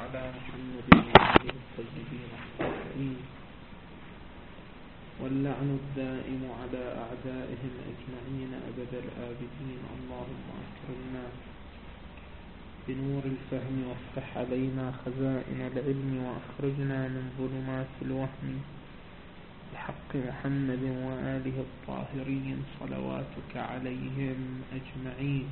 على محمد وآله الطيبين الطاهرين، واللعن الدائم على أعدائهم أجمعين أبد الآبدين. اللهم أكرمنا بنور الفهم وافتح علينا خزائن العلم وأخرجنا من ظلمات الوهم بحق محمد وآله الطاهرين صلواتك عليهم أجمعين.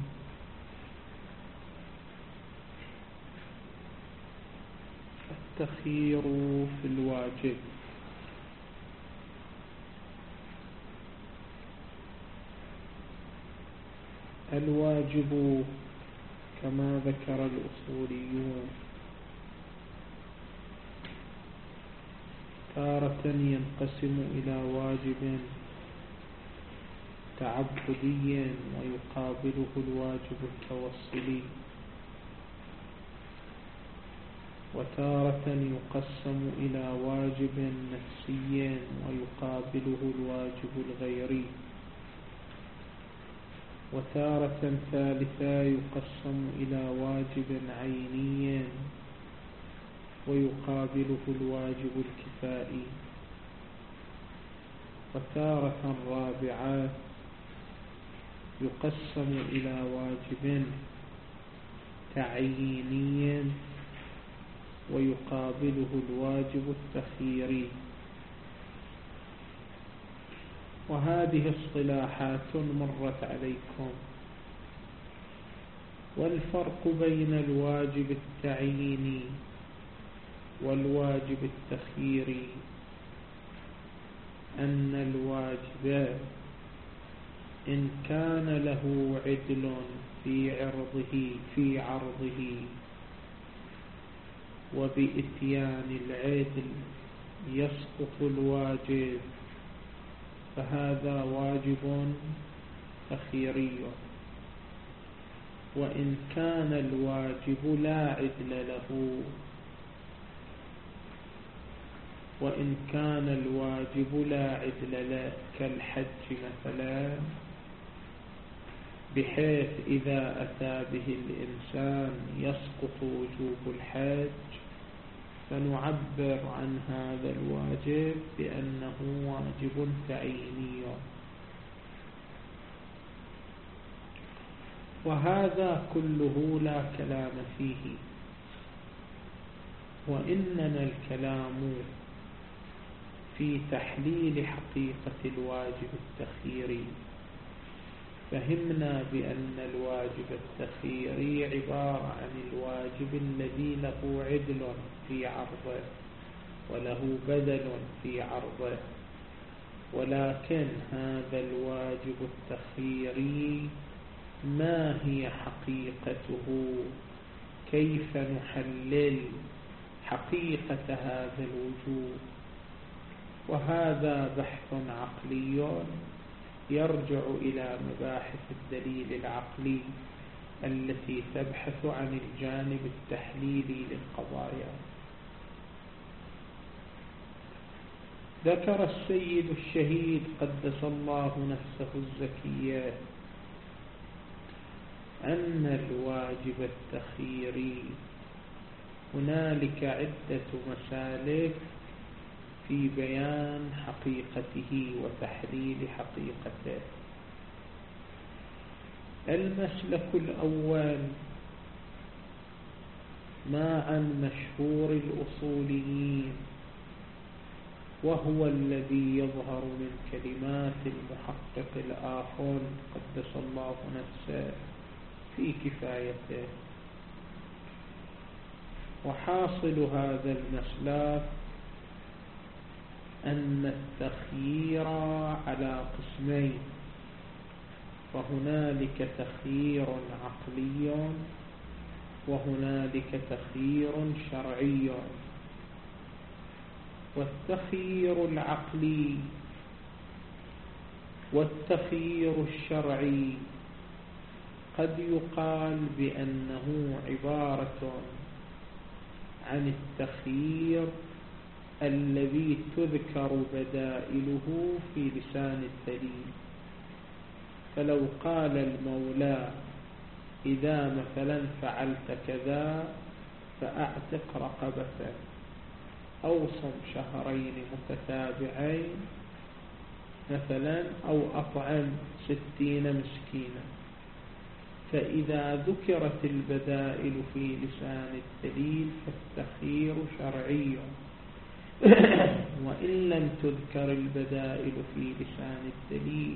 التخيير في الواجب. الواجب كما ذكر الأصوليون تارة ينقسم إلى واجب تعبدي ويقابله الواجب التوصلي، وتارة يقسم إلى واجب نفسي ويقابله الواجب الغيري، وتارة ثالثة يقسم إلى واجب عيني ويقابله الواجب الكفائي، وتارة رابعة يقسم إلى واجب تعييني ويقابله الواجب التخييري. وهذه اصطلاحات مرت عليكم. والفرق بين الواجب التعييني والواجب التخييري أن الواجب إن كان له عدل في عرضه وبإتيان العدل يسقط الواجب فهذا واجب تخييري. وإن كان الواجب لا عدل له، وإن كان الواجب لا عدل له كالحج مثلا، بحيث إذا أتى به الإنسان يسقط وجوب الحج، فنعبر عن هذا الواجب بأنه واجب تعييني. وهذا كله لا كلام فيه، وإنما الكلام في تحليل حقيقة الواجب التخييري. فهمنا بأن الواجب التخييري عبارة عن الواجب الذي له عدل في عرضه وله بدل في عرضه، ولكن هذا الواجب التخييري ما هي حقيقته؟ كيف نحلل حقيقة هذا الوجوب؟ وهذا بحث عقلي يرجع إلى مباحث الدليل العقلي التي تبحث عن الجانب التحليلي للقضايا. ذكر السيد الشهيد قدس الله نفسه الزكية أن الواجب التخييري هنالك عدة مسالك في بيان حقيقته وتحليل حقيقته. المسلك الأول ما عن مشهور الأصوليين، وهو الذي يظهر من كلمات المحقق الآخر قدس الله نفسه في كفايته. وحاصل هذا المسلك أن التخيير على قسمين، فهنالك تخيير عقلي وهنالك تخيير شرعي. والتخيير العقلي والتخيير الشرعي قد يقال بأنه عبارة عن التخيير الذي تذكر بدائله في لسان الدليل. فلو قال المولى إذا مثلا فعلت كذا فأعتق رقبة أو صم شهرين متتابعين مثلا أو أطعم 60 مسكينا. فإذا ذكرت البدائل في لسان الدليل فالتخيير شرعي، وإن لم تذكر البدائل في لسان الدليل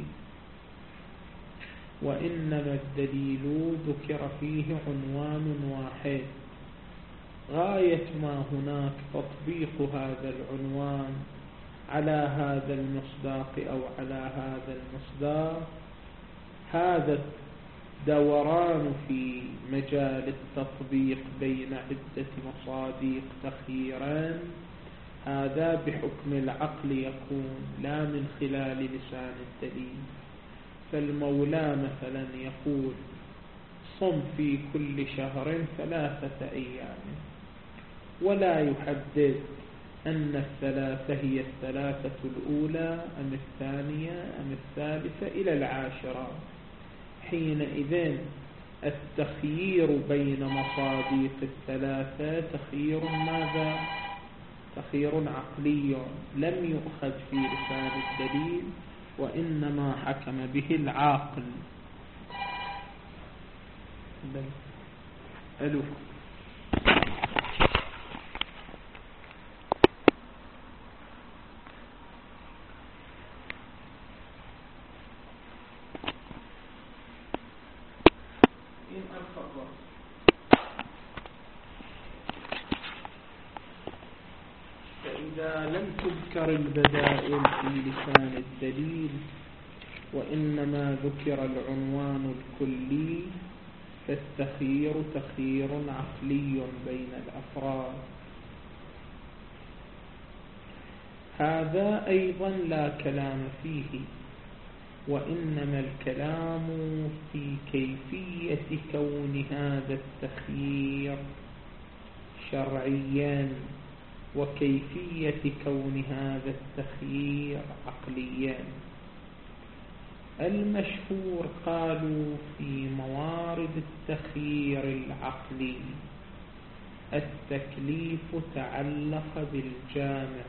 وإنما الدليل ذكر فيه عنوان واحد، غاية ما هناك تطبيق هذا العنوان على هذا المصداق أو على هذا المصداق. هذا الدوران في مجال التطبيق بين عدة مصادق تخييرا هذا بحكم العقل يكون لا من خلال لسان الدليل. فالمولى مثلا يقول صم في كل شهر 3 أيام، ولا يحدد أن الثلاثة هي 3 الأولى أم 2 أم 3 إلى 10. حينئذ التخيير بين مصادق 3 تخيير ماذا؟ تخيير عقلي لم يؤخذ في لسان الدليل وإنما حكم به العاقل. ألو فإذا لم تذكر البدائل في لسان الدليل وإنما ذكر العنوان الكلي فالتخيير تخيير عقلي بين الأفراد. هذا أيضا لا كلام فيه، وإنما الكلام في كيفية كون هذا التخيير شرعيا وكيفية كون هذا التخيير عقليا. المشهور قالوا في موارد التخيير العقلي التكليف تعلق بالجامع،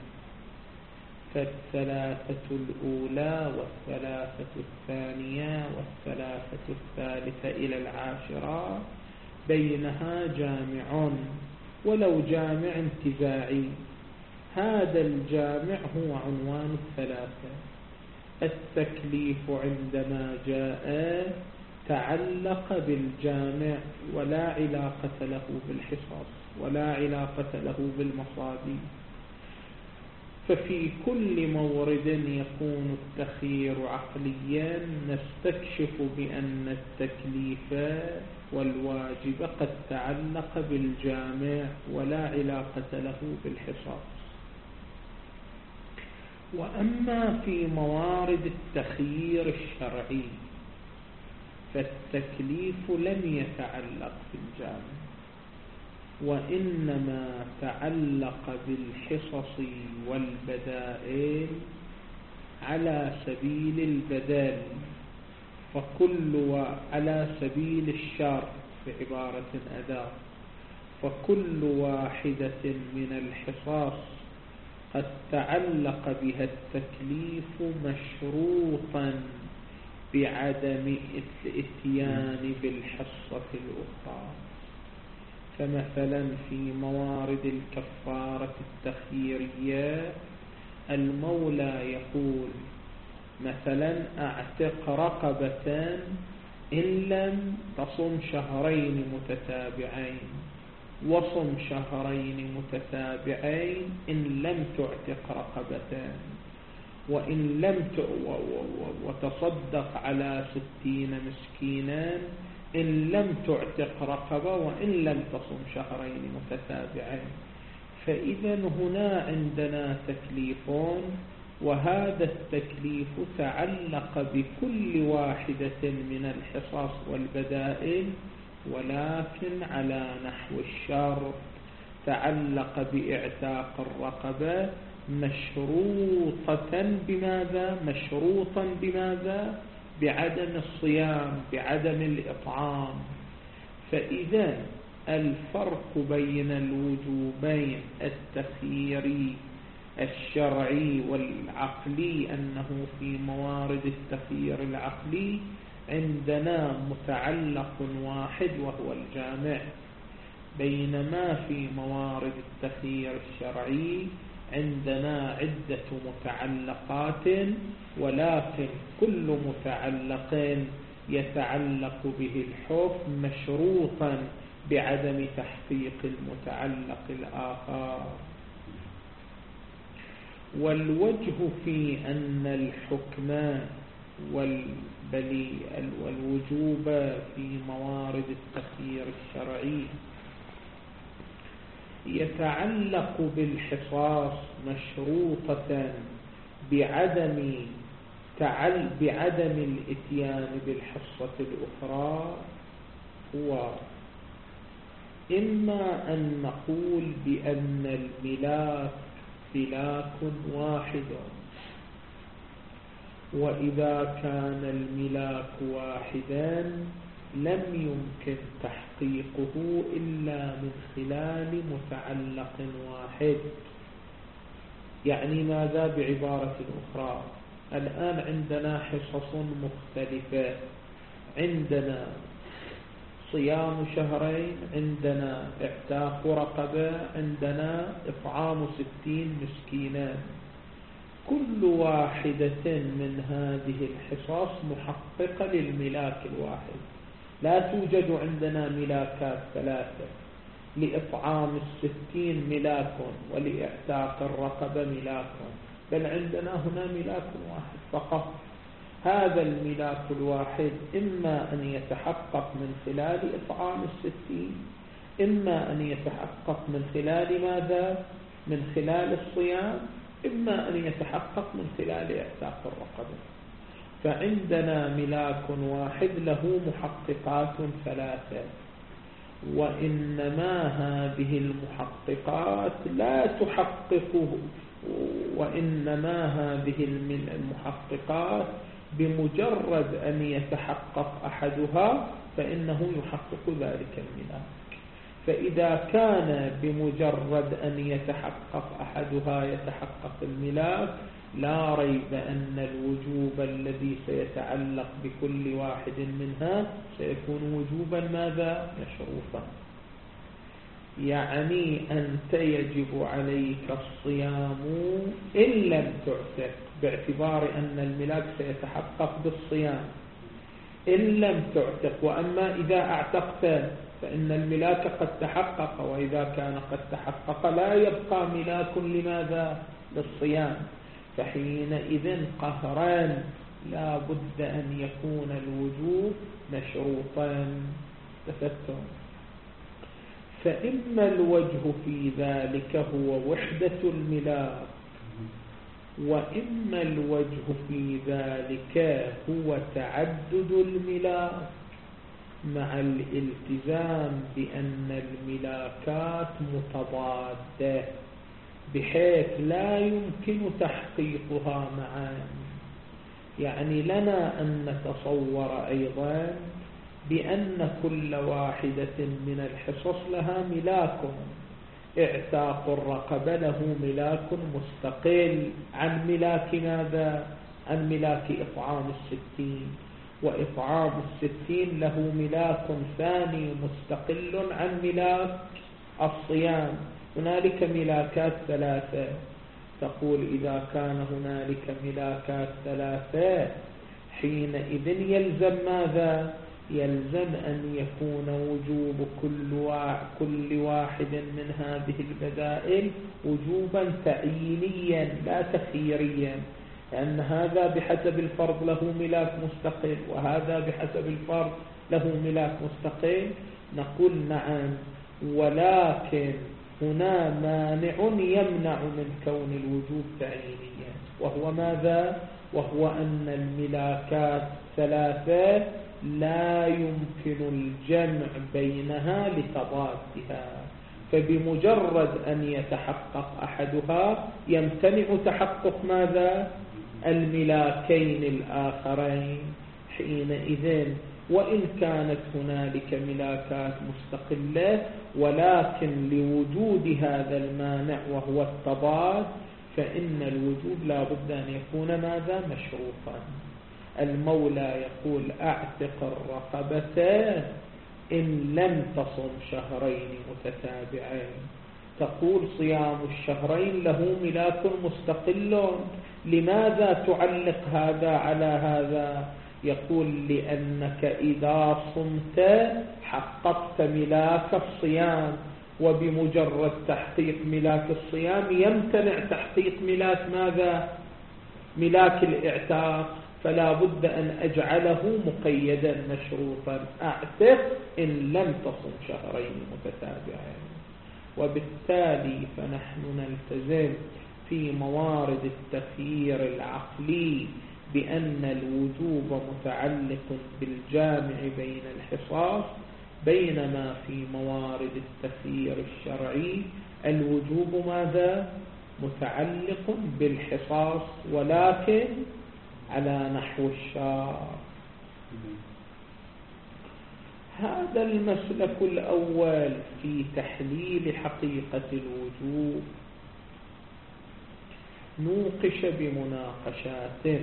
فال3 الأولى وال3 الثانية وال3 الثالثة إلى 10 بينها جامع ولو جامع انتزاعي. هذا الجامع هو عنوان 3. التكليف عندما جاء تعلق بالجامع ولا علاقة له بالحصص ولا علاقة له بالمصادر. ففي كل مورد يكون التخيير عقليا نستكشف بأن التكليف والواجب قد تعلق بالجامع ولا علاقة له بالحصص. وأما في موارد التخيير الشرعي فالتكليف لم يتعلق بالجامع وإنما تعلق بالحصص والبدائل على سبيل البدل، على سبيل الشرط في عبارة أداة. فكل واحدة من الحصص قد تعلق بها التكليف مشروطا بعدم الاتيان بالحصة الأخرى. فمثلا في موارد الكفارة التخييرية المولى يقول مثلا أعتق رقبة إن لم تصم شهرين متتابعين، وصم شهرين متتابعين إن لم تعتق رقبتان، وإن لم وتصدق على 60 مسكينا إن لم تعتق رقبة وإن لم تصم شهرين متتابعين. فإذا هنا عندنا تكليفون، وهذا التكليف تعلق بكل واحدة من الحصص والبدائل ولكن على نحو الشرط. تعلق بإعتاق الرقبة مشروطا بماذا؟ بعدم الصيام، بعدم الإطعام. فإذا الفرق بين الوجوبين التخييري الشرعي والعقلي أنه في موارد التخيير العقلي عندنا متعلق واحد وهو الجامع، بينما في موارد التخيير الشرعي عندنا عدة متعلقات، ولكن كل متعلق يتعلق به الحكم مشروطا بعدم تحقيق المتعلق الآخر. والوجه في أن الحكم والوجوب في موارد التخيير الشرعي يتعلق بالحصاص مشروطة بعدم الإتيان بالحصة الأخرى، هو إما أن نقول بأن الملاك ملاك واحد، وإذا كان الملاك واحدا لم يمكن تحقيقه إلا من خلال متعلق واحد. يعني ماذا؟ بعبارة أخرى، الآن عندنا حصص مختلفة، عندنا صيام شهرين، عندنا اعتاق رقبة، عندنا إطعام 60 مسكينا. كل واحدة من هذه الحصص محققة للملاك الواحد. لا توجد عندنا ملاكات ثلاثة، لإطعام 60 ملاك ولإعتاق الرقبة ملاك، بل عندنا هنا ملاك واحد فقط. هذا الملاك الواحد إما أن يتحقق من خلال إطعام 60، إما أن يتحقق من خلال ماذا؟ من خلال الصيام، إما أن يتحقق من خلال إعتاق الرقبة. فعندنا ملاك واحد له محققات ثلاثة، وإنما هذه المحققات لا تحققه، وإنما هذه المحققات بمجرد أن يتحقق أحدها فإنه يحقق ذلك الملاك. فإذا كان بمجرد أن يتحقق أحدها يتحقق الملاك، لا ريب أن الوجوب الذي سيتعلق بكل واحد منها سيكون وجوبا ماذا؟ مشروطا. يعني أنت يجب عليك الصيام إن لم تعتق، باعتبار أن الملاك سيتحقق بالصيام إن لم تعتق. وأما إذا اعتقت فإن الملاك قد تحقق، وإذا كان قد تحقق لا يبقى ملاك لماذا؟ للصيام. فحينئذ قهران لا بد أن يكون الوجوب مشروطا. تفتهم؟ فإما الوجه في ذلك هو وحدة الملاك، وإما الوجه في ذلك هو تعدد الملاك، مع الالتزام بأن الملاكات متضادة بحيث لا يمكن تحقيقها معا. يعني لنا أن نتصور أيضا بأن كل واحدة من الحصص لها ملاك. اعتاق الرقبة له ملاك مستقل عن ملاك ماذا؟ عن ملاك إطعام 60. وإطعام 60 له ملاك ثاني مستقل عن ملاك الصيام. هنالك ملاكات ثلاثة. تقول إذا كان هنالك ملاكات ثلاثة حينئذ يلزم ماذا؟ يلزم أن يكون وجوب كل واحد من هذه البدائل وجوبا تعيينيا لا تخييريا، لأن هذا بحسب الفرض له ملاك مستقل وهذا بحسب الفرض له ملاك مستقل. نقول نعم، ولكن هنا مانع يمنع من كون الوجوب تعيينيا، وهو ماذا؟ وهو أن الملاكات ثلاثة لا يمكن الجمع بينها لتضادها، فبمجرد أن يتحقق أحدها يمتنع تحقق ماذا؟ الملاكين الآخرين. حينئذ وإن كانت هنالك ملاكات مستقلة، ولكن لوجود هذا المانع وهو التضاد، فإن الوجوب لا بد أن يكون ماذا؟ مشروطا. المولى يقول أعتق الرقبة إن لم تصم شهرين متتابعين. تقول صيام الشهرين له ملاك مستقل، لماذا تعلق هذا على هذا؟ يقول لأنك إذا صمت حققت ملاك الصيام، وبمجرد تحقيق ملاك الصيام يمتنع تحقيق ملاك ماذا؟ ملاك الاعتاق، فلا بد أن أجعله مقيدا مشروطا، أعتق إن لم تصم شهرين متتابعين. وبالتالي فنحن نلتزم في موارد التخيير العقلي بأن الوجوب متعلق بالجامع بين الحصاص، بينما في موارد التخيير الشرعي الوجوب ماذا؟ متعلق بالحصاص، ولكن على نحو الشرع. هذا المسلك الأول في تحليل حقيقة الوجوب نوقش بمناقشات.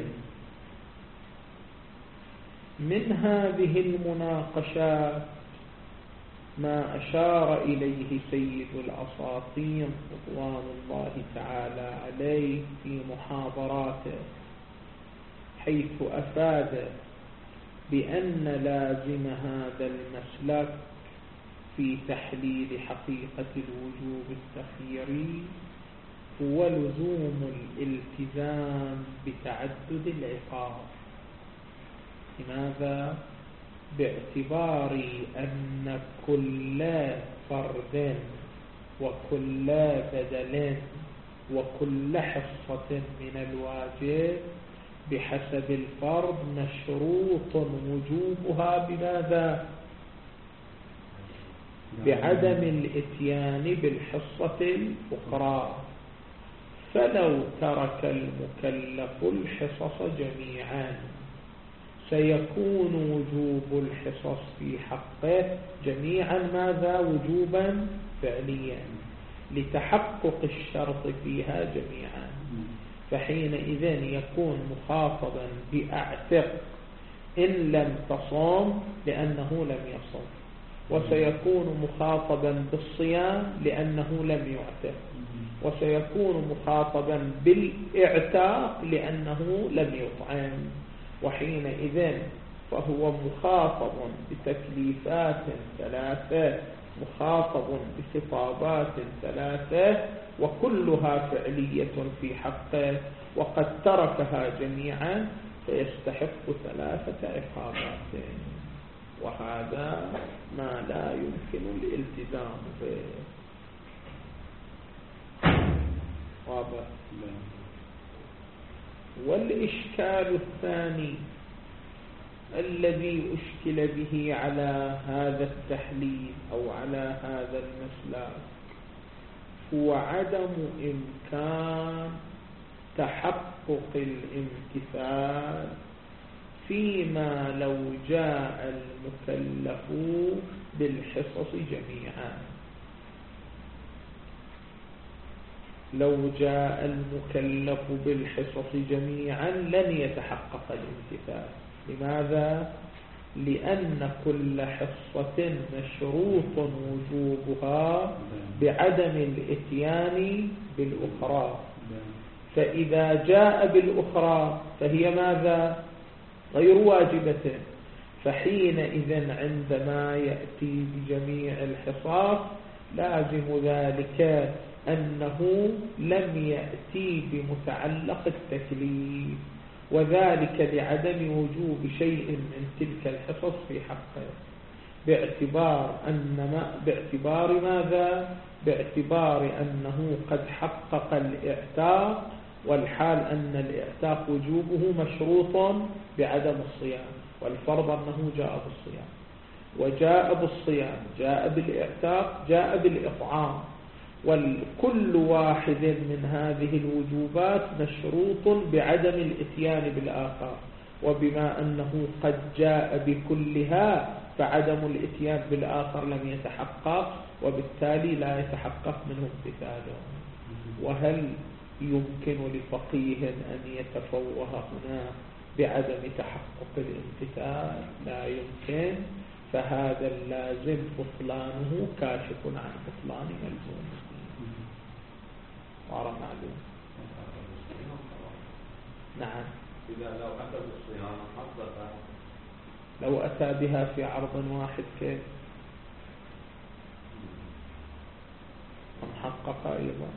من هذه المناقشات ما أشار إليه سيد الأساطين رضوان الله تعالى عليه في محاضراته، حيث أفاد بأن لازم هذا المسلك في تحليل حقيقة الوجوب التخييري هو لزوم الالتزام بتعدد العقاب. لماذا؟ باعتبار أن كل فرد وكل بدل وكل حصة من الواجب بحسب الفرض مشروط وجوبها بماذا؟ بعدم الاتيان بالحصة الأخرى. فلو ترك المكلف الحصص جميعا سيكون وجوب الحصص في حقه جميعا ماذا؟ وجوبا فعليا لتحقق الشرط فيها جميعا. فحينئذ يكون مخاطبا بأعتق إن لم تصم لأنه لم يصم، وسيكون مخاطبا بالصيام لأنه لم يعتق، وسيكون مخاطبا بالإعتاق لأنه لم يطعم. وحينئذ فهو مخاطب بتكليفات ثلاثة، مخاطب بخطابات ثلاثة، وكلها فعلية في حقه، وقد تركها جميعا فيستحق 3 عقابات، وهذا ما لا يمكن الالتزام به. واضح؟ والإشكال الثاني الذي أشكل به على هذا التحليل أو على هذا المسلك هو عدم إمكان تحقق الامتثال فيما لو جاء المكلف بالحصص جميعا. لو جاء المكلف بالحصص جميعا لن يتحقق الامتثال. لماذا؟ لأن كل حصة مشروط وجوبها بعدم الاتيان بالأخرى، فإذا جاء بالأخرى فهي ماذا؟ غير واجبة. فحينئذ عندما يأتي بجميع الحصص لازم ذلك أنه لم يأتي بمتعلق التكليف، وذلك لعدم وجوب شيء من تلك الحصص في حقه، باعتبار ماذا؟ باعتبار أنه قد حقق الإعتاق، والحال أن الإعتاق وجوبه مشروط بعدم الصيام، والفرض أنه جاء بالصيام، وجاء بالصيام، جاء بالإعتاق، جاء بالإطعام، وكل واحد من هذه الوجوبات مشروط بعدم الاتيان بالآخر. وبما أنه قد جاء بكلها فعدم الإتيان بالآخر لم يتحقق، وبالتالي لا يتحقق منه امتثاله. وهل يمكن لفقيه أن يتفوه هنا بعدم تحقق الامتثال؟ لا يمكن، فهذا اللازم بطلانه كاشف عن بطلان ملزومه. صار معلوم. نعم. إذا لو أتى بالصيام حقق، لو أتى بها في عرض واحد كيف؟ محقق أيضا.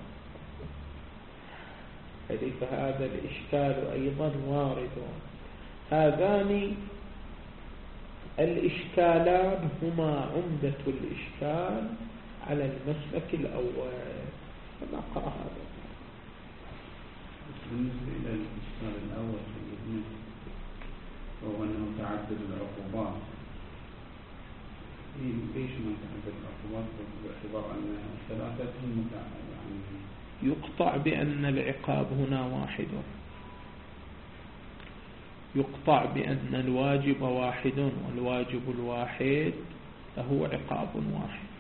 فهذا الإشكال أيضا وارد. هذان الإشكالان هما عمدة الإشكال على المسلك الأول. فنقرأ هذا. بالنسبة إلى الإشكال الأول في الإذن وهو أنه تعدد العقوبات، ليش ما تعدد العقوبات باعتبار أن ثلاثة يعني يقطع بأن العقاب هنا واحد، يقطع بأن الواجب واحد، والواجب الواحد له عقاب واحد.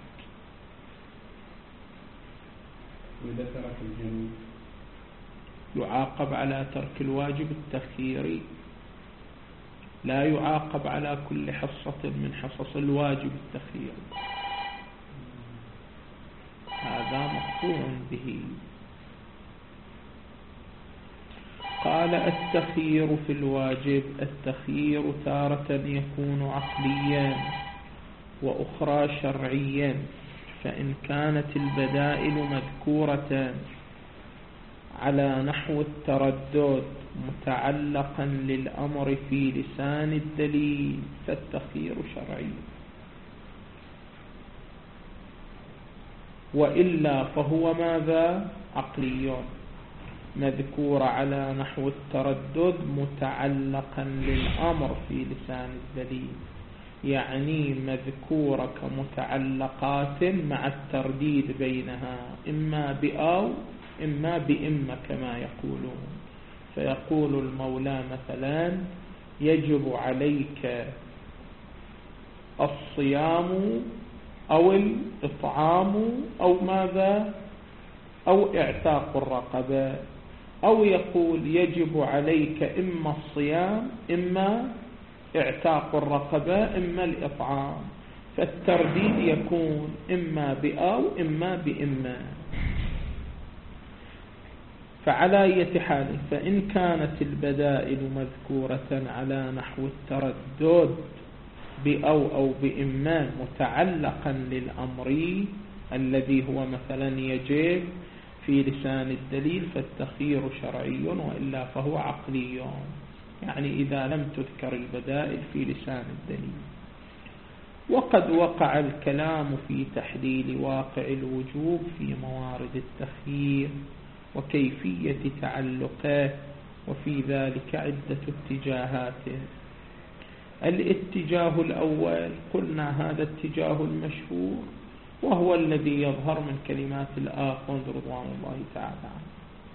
وإذا ترك الجميع يعاقب على ترك الواجب التخييري، لا يعاقب على كل حصة من حصص الواجب التخييري. هذا مقطوع به. قال التخيير في الواجب. التخيير تارة يكون عقليا وأخرى شرعيا، فإن كانت البدائل مذكورة على نحو التردد متعلقا للأمر في لسان الدليل فالتخيير شرعي، وإلا فهو ماذا؟ عقلي، مذكور على نحو التردد متعلقا للأمر في لسان الدليل، يعني مذكورة كمتعلقات مع الترديد بينها، إما بأو إما بإما كما يقولون. فيقول المولى مثلا يجب عليك الصيام أو الإطعام أو ماذا؟ أو اعتاق الرقبة، أو يقول يجب عليك إما الصيام إما اعتاق الرقبة إما الإطعام، فالترديد يكون إما بأو إما بإما. فعلى أي حال فإن كانت البدائل مذكورة على نحو التردد بأو أو بإما متعلقا للأمر الذي هو مثلا يجب في لسان الدليل فالتخيير شرعي، وإلا فهو عقلي، يعني إذا لم تذكر البدائل في لسان الدليل. وقد وقع الكلام في تحليل واقع الوجوب في موارد التخيير وكيفية تعلقه، وفي ذلك عدة اتجاهات. الاتجاه الأول قلنا هذا اتجاه المشهور، وهو الذي يظهر من كلمات الآخذ رضوان الله تعالى عنه.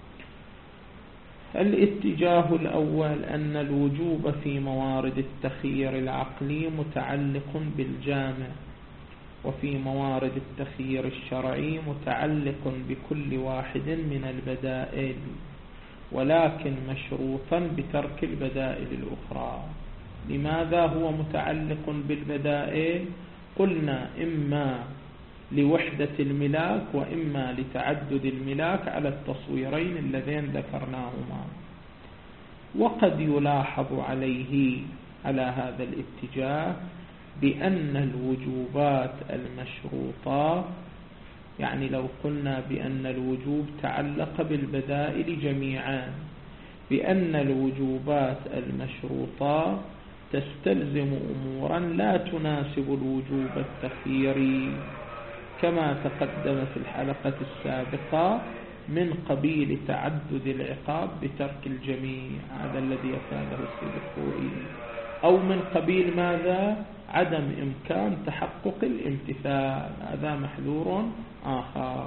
الاتجاه الأول أن الوجوب في موارد التخيير العقلي متعلق بالجامع، وفي موارد التخيير الشرعي متعلق بكل واحد من البدائل، ولكن مشروطا بترك البدائل الأخرى. لماذا هو متعلق بالبدائل؟ قلنا إما لوحدة الملاك وإما لتعدد الملاك على التصويرين اللذين ذكرناهما. وقد يلاحظ عليه على هذا الاتجاه بأن الوجوبات المشروطة، يعني لو قلنا بأن الوجوب تعلق بالبدائل جميعا، بأن الوجوبات المشروطة تستلزم أمورا لا تناسب الوجوب التخييري كما تقدم في الحلقة السابقة، من قبيل تعدد العقاب بترك الجميع، هذا الذي يفعله السيد الخوئي، أو من قبيل ماذا؟ عدم إمكان تحقق الامتثال، هذا محذور آخر.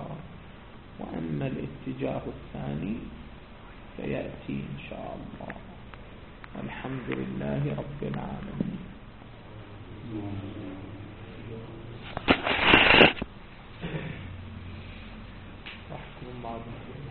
وأما الاتجاه الثاني فيأتي إن شاء الله. الحمد لله رب العالمين. رحكم بعض